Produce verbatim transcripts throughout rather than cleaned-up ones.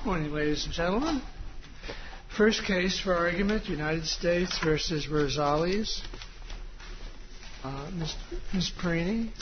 Morning, ladies and gentlemen. First case for argument, United States versus Rosales. Uh, Miz Miz Perini.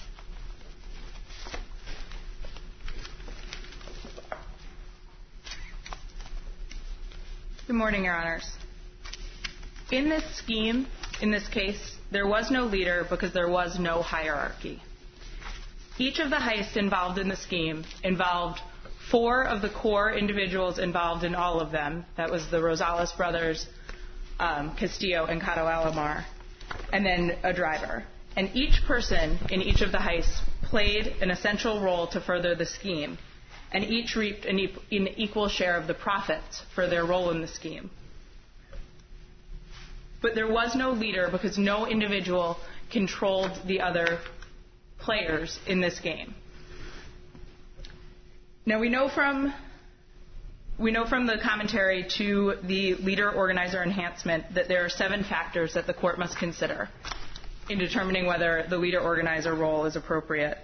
Good morning, Your Honors. In this scheme, in this case, there was no leader because there was no hierarchy. Each of the heists involved in the scheme involved four of the core individuals involved in all of them. That was the Rosales brothers, um, Castillo and Cado Alamar, and then a driver. And each person in each of the heists played an essential role to further the scheme, and each reaped an, e- an equal share of the profits for their role in the scheme. But there was no leader because no individual controlled the other players in this game. Now we know from we know from the commentary to the leader-organizer enhancement that there are seven factors that the court must consider in determining whether the leader-organizer role is appropriate.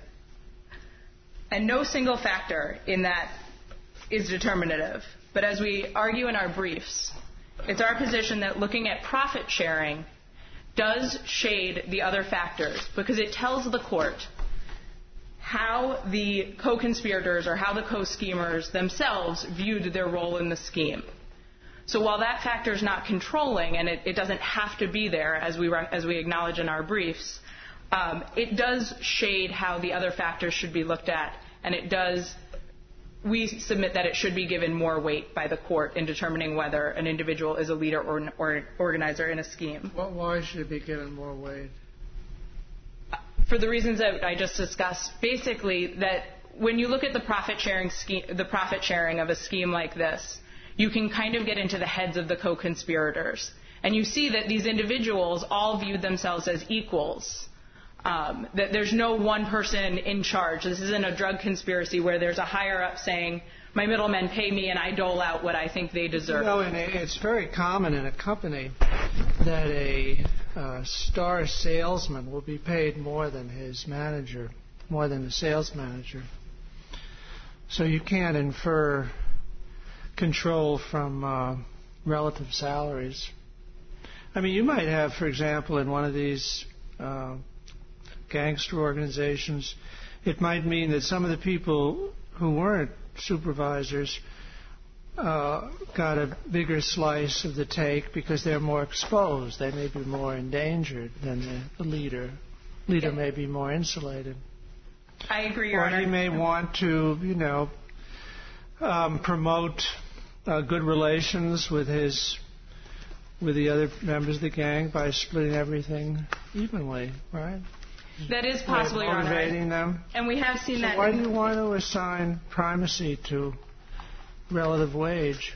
And no single factor in that is determinative. But as we argue in our briefs, it's our position that looking at profit sharing does shade the other factors because it tells the court how the co-conspirators or how the co-schemers themselves viewed their role in the scheme. So while that factor is not controlling, and it, it doesn't have to be there, as we re- as we acknowledge in our briefs, um, it does shade how the other factors should be looked at, and it does. We submit that it should be given more weight by the court in determining whether an individual is a leader or, or organizer in a scheme. Well, why should it be given more weight? For the reasons that I just discussed, basically that when you look at the profit sharing scheme, the profit sharing of a scheme like this, you can kind of get into the heads of the co-conspirators, and you see that these individuals all viewed themselves as equals. Um, that there's no one person in charge. This isn't a drug conspiracy where there's a higher up saying, my middlemen pay me and I dole out what I think they deserve. You know, and it's very common in a company that a uh, star salesman will be paid more than his manager, more than the sales manager. So you can't infer control from uh, relative salaries. I mean, you might have, for example, in one of these uh, gangster organizations, it might mean that some of the people who weren't supervisors uh, got a bigger slice of the take because they're more exposed. They may be more endangered than the, the leader. Leader may be more insulated. I agree, Your Or Honor. he may want to, you know, um, promote uh, good relations with his with the other members of the gang by splitting everything evenly, right? That is possible, Your Honor. Motivating them. And we have seen so that. Why do you want to assign primacy to relative wage?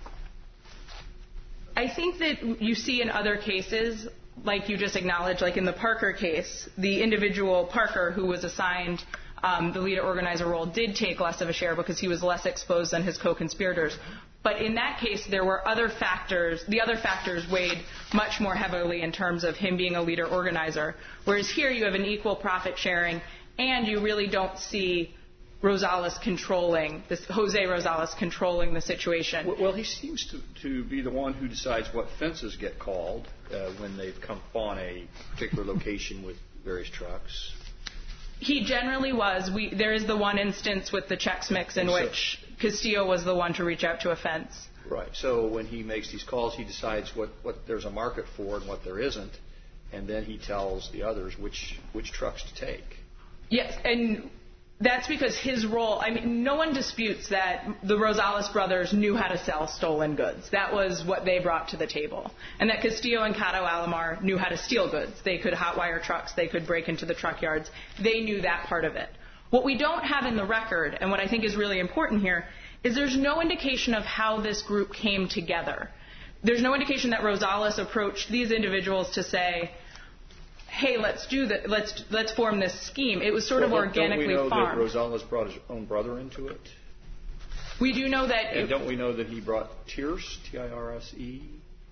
I think that you see in other cases, like you just acknowledged, like in the Parker case, the individual Parker who was assigned um, the leader organizer role did take less of a share because he was less exposed than his co-conspirators. But in that case, there were other factors. The other factors weighed much more heavily in terms of him being a leader organizer. Whereas here you have an equal profit sharing, and you really don't see Rosales controlling, this Jose Rosales controlling the situation. Well, he seems to, to be the one who decides what fences get called uh, when they've come upon a particular location with various trucks. He generally was. We, there is the one instance with the Chex Mix in so, which Castillo was the one to reach out to a fence. Right. So when he makes these calls, he decides what, what there's a market for and what there isn't, and then he tells the others which which trucks to take. Yes, and that's because his role, I mean, no one disputes that the Rosales brothers knew how to sell stolen goods. That was what they brought to the table. And that Castillo and Cado Alamar knew how to steal goods. They could hotwire trucks. They could break into the truck yards. They knew that part of it. What we don't have in the record, and what I think is really important here, is there's no indication of how this group came together. There's no indication that Rosales approached these individuals to say, hey, let's do that. Let's let's form this scheme. It was sort well, of organically don't we know farmed. that Rosales brought his own brother into it? We do know that. And don't we know that he brought Tirse, T I R S E?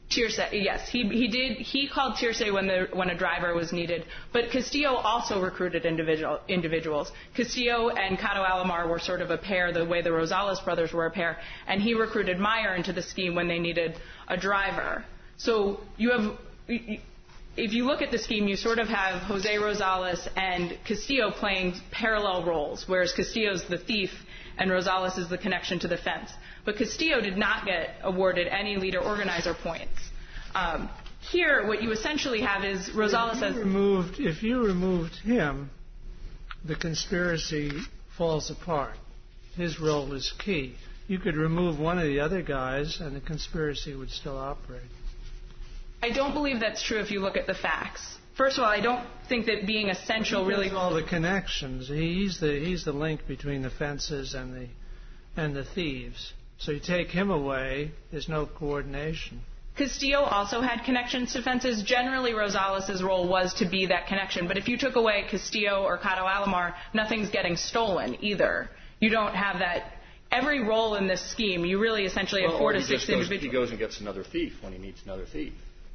Tierce, yes, he he did. He called Tierce when the when a driver was needed, but Castillo also recruited individual individuals. Castillo and Cato Alomar were sort of a pair, the way the Rosales brothers were a pair, and he recruited Meyer into the scheme when they needed a driver. So you have, if you look at the scheme, you sort of have Jose Rosales and Castillo playing parallel roles, whereas Castillo's the thief and Rosales is the connection to the fence. But Castillo did not get awarded any leader-organizer points. Um, here, what you essentially have is Rosales says... Removed, if you removed him, the conspiracy falls apart. His role is key. You could remove one of the other guys, and the conspiracy would still operate. I don't believe that's true if you look at the facts. First of all, I don't think that being essential really... all the connections. He's the he's the link between the fences and the and the thieves. So you take him away, there's no coordination. Castillo also had connections to fences. Generally, Rosales' role was to be that connection. But if you took away Castillo or Cato Alomar, nothing's getting stolen either. You don't have that. Every role in this scheme, you really essentially well, have four to he six goes, individuals. He goes and gets another thief when he needs another thief.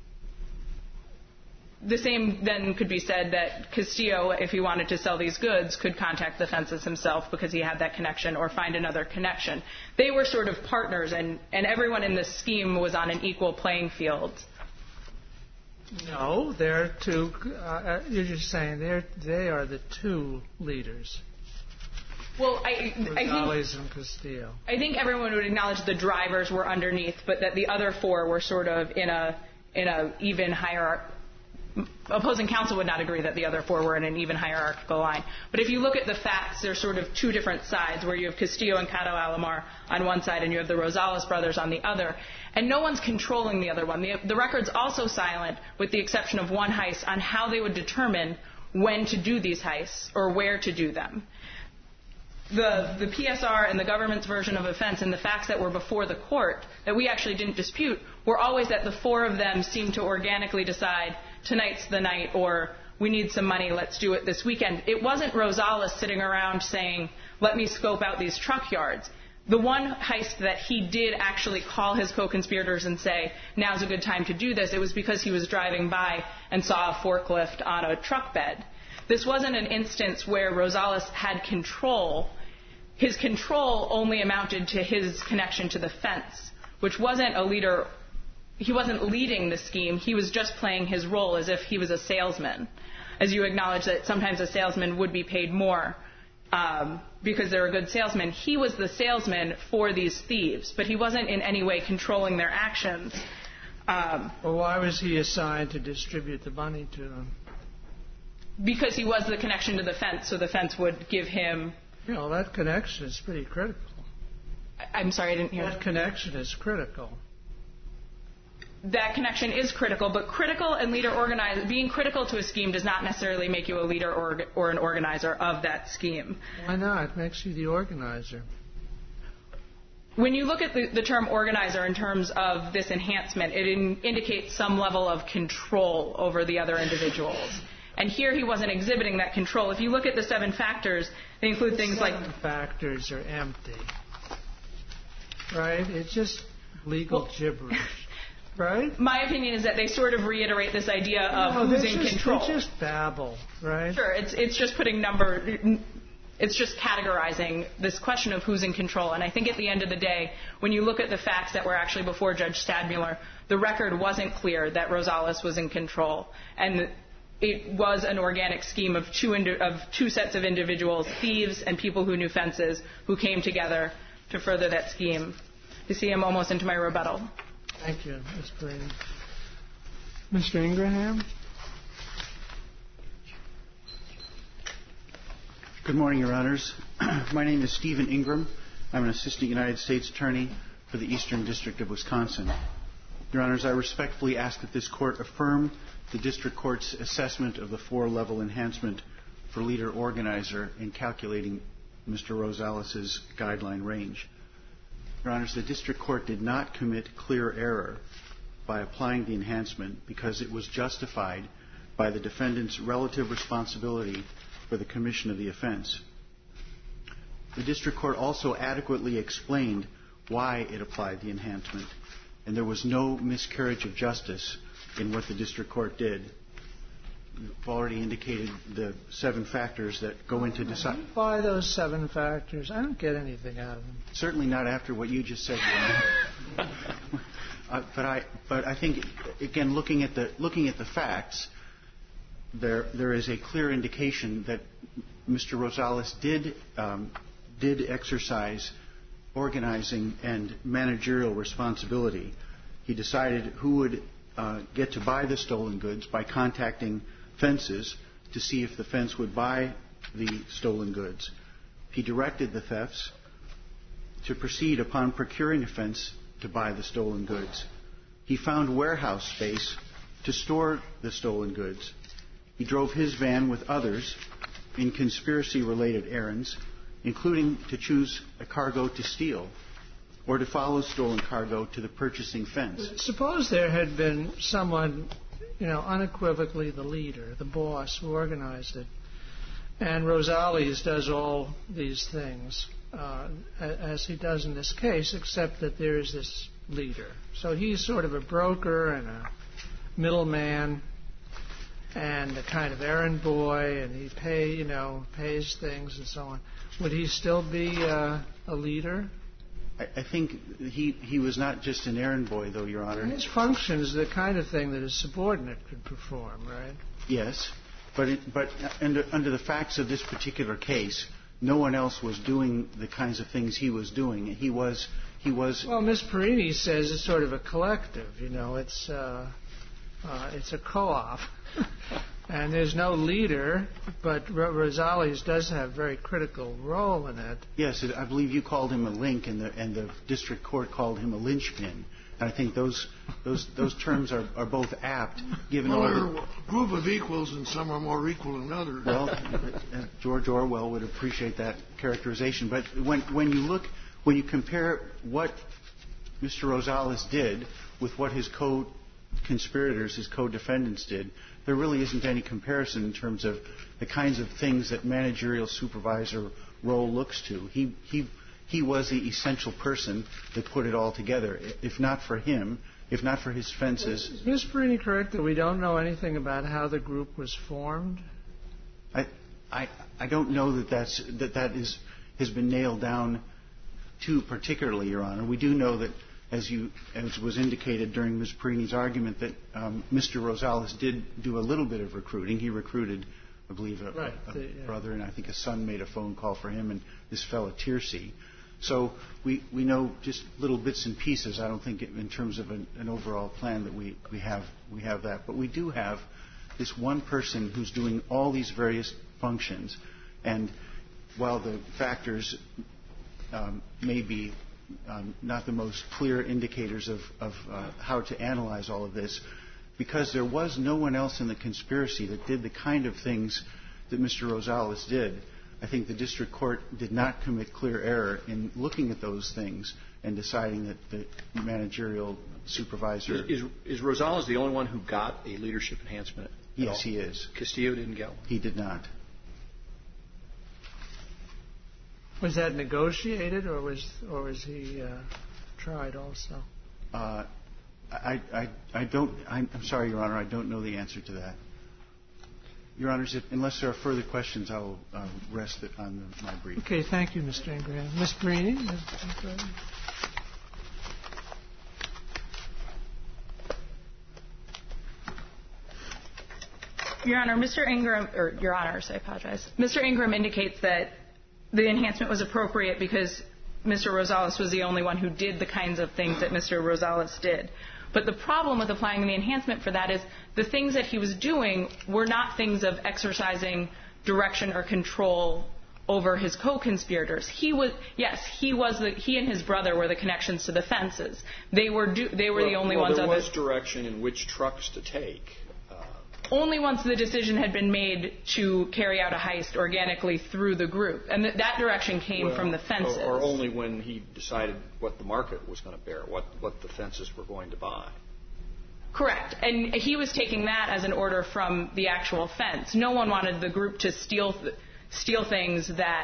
The same then could be said that Castillo, if he wanted to sell these goods, could contact the fences himself because he had that connection or find another connection. They were sort of partners, and, and everyone in this scheme was on an equal playing field. No, they're two. Uh, you're just saying they're they are the two leaders. Well, I, I think and Castillo. I think everyone would acknowledge the drivers were underneath, but that the other four were sort of in a in a even hierarchy. Opposing counsel would not agree that the other four were in an even hierarchical line. But if you look at the facts, there's sort of two different sides, where you have Castillo and Cato Alomar on one side, and you have the Rosales brothers on the other. And no one's controlling the other one. The, the record's also silent, with the exception of one heist, on how they would determine when to do these heists or where to do them. The, the P S R and the government's version of offense and the facts that were before the court that we actually didn't dispute were always that the four of them seemed to organically decide tonight's the night, or we need some money, let's do it this weekend. It wasn't Rosales sitting around saying, let me scope out these truck yards. The one heist that he did actually call his co-conspirators and say, now's a good time to do this, it was because he was driving by and saw a forklift on a truck bed. This wasn't an instance where Rosales had control. His control only amounted to his connection to the fence, which wasn't a leader. He wasn't leading the scheme. He was just playing his role as if he was a salesman. As you acknowledge that sometimes a salesman would be paid more um, because they're a good salesman. He was the salesman for these thieves, but he wasn't in any way controlling their actions. Um, well, why was he assigned to distribute the money to them? Because he was the connection to the fence, so the fence would give him... You know, that connection is pretty critical. I'm sorry, I didn't hear. That connection is critical. That connection is critical, but critical and leader organizer, being critical to a scheme does not necessarily make you a leader or, or an organizer of that scheme. Why not? It makes you the organizer. When you look at the, the term organizer in terms of this enhancement, it in, indicates some level of control over the other individuals. And here he wasn't exhibiting that control. If you look at the seven factors, they include things seven like... Seven factors are empty. Right? It's just legal well, gibberish. Right? My opinion is that they sort of reiterate this idea of no, who's in just, control. They just babble, right? Sure. It's it's just putting number... It's just categorizing this question of who's in control. And I think at the end of the day, when you look at the facts that were actually before Judge Stadmuller, the record wasn't clear that Rosales was in control. And it was an organic scheme of two indi- of two sets of individuals, thieves and people who knew fences, who came together to further that scheme. You see, I'm almost into my rebuttal. Thank you, Miz Brady. Mister Ingraham? Good morning, Your Honors. My name is Stephen Ingram. I'm an Assistant United States Attorney for the Eastern District of Wisconsin. Your Honors, I respectfully ask that this Court affirm the District Court's assessment of the four-level enhancement for leader organizer in calculating Mister Rosales' guideline range. Your Honors, the District Court did not commit clear error by applying the enhancement because it was justified by the defendant's relative responsibility for the commission of the offense. The District Court also adequately explained why it applied the enhancement and there was no miscarriage of justice in what the district court did. You've already indicated the seven factors that go into deciding. By those seven factors, I don't get anything out of them. Certainly not after what you just said. uh, but I, but I think, again, looking at the looking at the facts, there there is a clear indication that Mister Rosales did um, did exercise organizing and managerial responsibility. He decided who would uh, get to buy the stolen goods by contacting fences to see if the fence would buy the stolen goods. He directed the thefts to proceed upon procuring a fence to buy the stolen goods. He found warehouse space to store the stolen goods. He drove his van with others in conspiracy-related errands, including to choose a cargo to steal or to follow stolen cargo to the purchasing fence. Suppose there had been someone, you know, unequivocally the leader, the boss who organized it, and Rosales does all these things, uh, as he does in this case, except that there is this leader. So he's sort of a broker and a middleman and a kind of errand boy, and he pay, you know, pays things and so on. Would he still be uh, a leader? I, I think he he was not just an errand boy, though, Your Honor. His function is the kind of thing that a subordinate could perform, right? Yes, but it, but under, under the facts of this particular case, no one else was doing the kinds of things he was doing. He was he was. Well, Miz Perini says it's sort of a collective. You know, it's uh, uh, it's a co-op. And there's no leader, but Rosales does have a very critical role in it. Yes, I believe you called him a link, and the and the district court called him a linchpin. And I think those those those terms are, are both apt, given well, all they're the, a group of equals, and some are more equal than others. Well, George Orwell would appreciate that characterization. But when when you look, when you compare what Mister Rosales did with what his co-conspirators, his co-defendants did, there really isn't any comparison in terms of the kinds of things that managerial supervisor role looks to. He he he was the essential person that put it all together. If not for him, if not for his fences. Is Miz Perini correct that we don't know anything about how the group was formed? I I I don't know that that's that that is has been nailed down too particularly, Your Honor. We do know that, as you as was indicated during Miz Perini's argument, that um, Mister Rosales did do a little bit of recruiting. He recruited, I believe, a, right, a, a the, yeah. brother, and I think a son made a phone call for him, and this fellow Tiercy. So we, we know just little bits and pieces. I don't think it, in terms of an, an overall plan that we, we have we have that. But we do have this one person who's doing all these various functions. And while the factors um, may be um, not the most clear indicators of, of uh, how to analyze all of this, because there was no one else in the conspiracy that did the kind of things that Mister Rosales did, I think the district court did not commit clear error in looking at those things and deciding that the managerial supervisor... Is, is, is Rosales the only one who got a leadership enhancement? Yes, all? he is. Castillo didn't get one? He did not. Was that negotiated, or was or was he uh, tried also? Uh, I, I, I don't... I'm, I'm sorry, Your Honor, I don't know the answer to that. Your Honors, if, unless there are further questions, I will uh, rest it on the, my brief. Okay, thank you, Mister Ingram. Miz Perini? Your Honor, Mister Ingram, or Your Honors, I apologize. Mister Ingram indicates that the enhancement was appropriate because Mister Rosales was the only one who did the kinds of things that Mister Rosales did. But the problem with applying the enhancement for that is the things that he was doing were not things of exercising direction or control over his co-conspirators. He was, yes, he was the, he and his brother were the connections to the fences. They were, do, they were well, the only well, ones. There other, was direction in which trucks to take. Uh, only once the decision had been made to carry out a heist organically through the group, and th- that direction came well, from the fences. Or, or only when he decided what the market was going to bear, what what the fences were going to buy. Correct. And he was taking that as an order from the actual fence. No one wanted the group to steal th- steal things that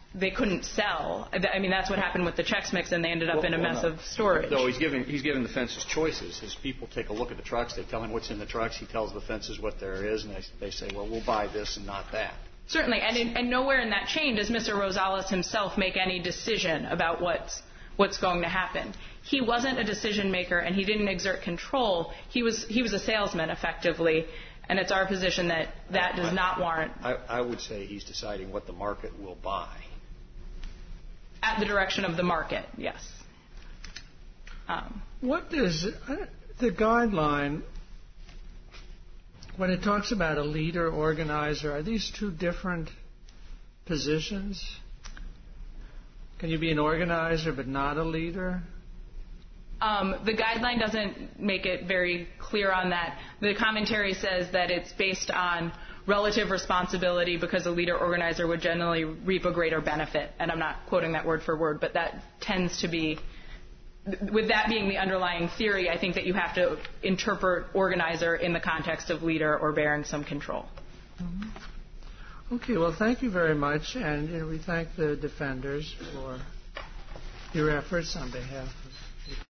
they couldn't sell. I mean, that's what happened with the Chex Mix, and they ended up Well, in a well, mess no. of storage. No, he's giving he's giving the fences choices. His people take a look at the trucks. They tell him what's in the trucks. He tells the fences what there is, and they they say, well, we'll buy this and not that. Certainly, and, in, and nowhere in that chain does Mister Rosales himself make any decision about what's what's going to happen. He wasn't a decision maker, and he didn't exert control. He was he was a salesman, effectively. And it's our position that that does not warrant. I, I would say he's deciding what the market will buy. At the direction of the market, yes. Um, What does uh, the guideline, when it talks about a leader organizer, are these two different positions? Can you be an organizer but not a leader? Um, the guideline doesn't make it very clear on that. The commentary says that it's based on relative responsibility because a leader organizer would generally reap a greater benefit. And I'm not quoting that word for word, but that tends to be, with that being the underlying theory, I think that you have to interpret organizer in the context of leader or bearing some control. Mm-hmm. Okay, well, thank you very much. And you know, we thank the defenders for your efforts on behalf of